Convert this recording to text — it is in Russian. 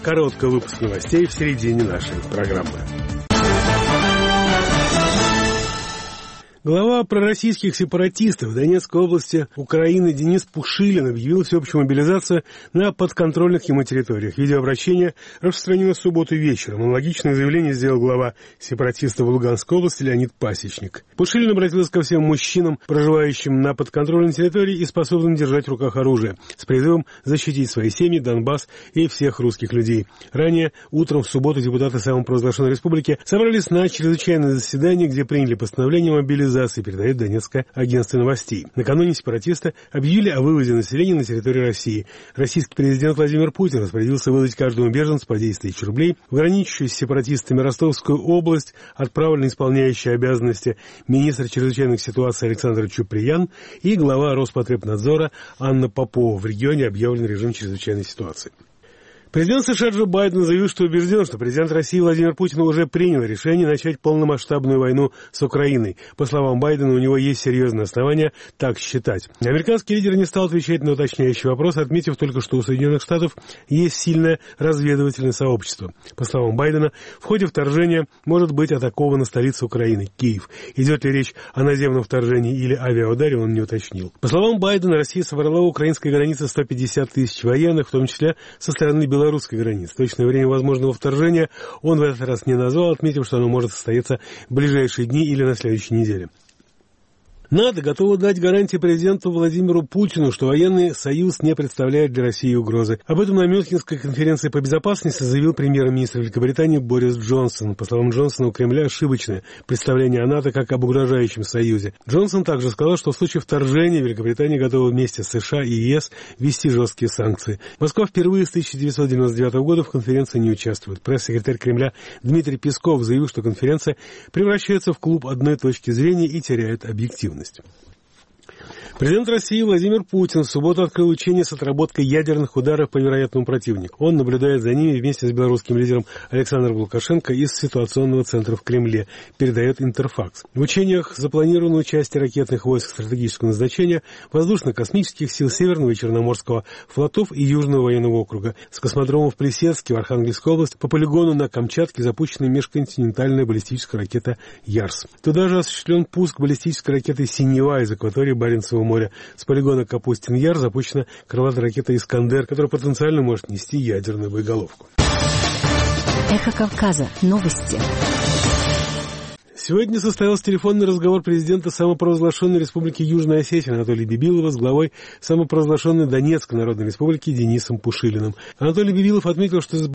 короткий выпуск новостей в середине нашей программы. Глава пророссийских сепаратистов в Донецкой области Украины Денис Пушилин объявил всеобщую мобилизацию на подконтрольных ему территориях. Видеообращение распространено в субботу вечером. Аналогичное заявление сделал глава сепаратистов в Луганской области Леонид Пасечник. Пушилин обратился ко всем мужчинам, проживающим на подконтрольной территории и способным держать в руках оружие, с призывом защитить свои семьи, Донбасс и всех русских людей. Ранее, утром в субботу, депутаты самопровозглашенной республики собрались на чрезвычайное заседание, где приняли постановление о мобилизации, передает Донецкое агентство новостей. Накануне сепаратисты объявили о вывозе населения на территорию России. Российский президент Владимир Путин распорядился выдать каждому беженцу по 10 тысяч рублей. В граничащую с сепаратистами Ростовскую область отправлен исполняющий обязанности министр чрезвычайных ситуаций Александр Чуприян и глава Роспотребнадзора Анна Попова. В регионе объявлен режим чрезвычайной ситуации. Президент США Джо Байден заявил, что убежден, что президент России Владимир Путин уже принял решение начать полномасштабную войну с Украиной. По словам Байдена, у него есть серьезные основания так считать. Американский лидер не стал отвечать на уточняющий вопрос, отметив только, что у Соединенных Штатов есть сильное разведывательное сообщество. По словам Байдена, в ходе вторжения может быть атакована столица Украины, Киев. Идет ли речь о наземном вторжении или авиаударе, он не уточнил. По словам Байдена, Россия собрала у украинской границы 150 тысяч военных, в том числе со стороны белорусской границы. Точное время возможного вторжения он в этот раз не назвал, отметив, что оно может состояться в ближайшие дни или на следующей неделе. НАТО готово дать гарантии президенту Владимиру Путину, что военный союз не представляет для России угрозы. Об этом на Мюнхенской конференции по безопасности заявил премьер-министр Великобритании Борис Джонсон. По словам Джонсона, у Кремля ошибочное представление о НАТО как об угрожающем союзе. Джонсон также сказал, что в случае вторжения Великобритания готова вместе с США и ЕС ввести жесткие санкции. Москва впервые с 1999 года в конференции не участвует. Пресс-секретарь Кремля Дмитрий Песков заявил, что конференция превращается в клуб одной точки зрения и теряет объективность. Президент России Владимир Путин в субботу открыл учение с отработкой ядерных ударов по вероятному противнику. Он наблюдает за ними вместе с белорусским лидером Александром Лукашенко из ситуационного центра в Кремле, передает Интерфакс. В учениях запланировано участие ракетных войск стратегического назначения, воздушно-космических сил Северного и Черноморского флотов и Южного военного округа. С космодрома в Плесецке в Архангельской области по полигону на Камчатке запущена межконтинентальная баллистическая ракета «Ярс». Туда же осуществлен пуск баллистической ракеты «Синева» из акватории Баренцева моря. С полигона Капустин-Яр запущена крылатая ракета «Искандер», которая потенциально может нести ядерную боеголовку. Эхо Кавказа. Новости. Сегодня состоялся телефонный разговор президента самопровозглашенной республики Южная Осетия Анатолия Бибилова с главой самопровозглашенной Донецкой Народной Республики Денисом Пушилиным. Анатолий Бибилов отметил, что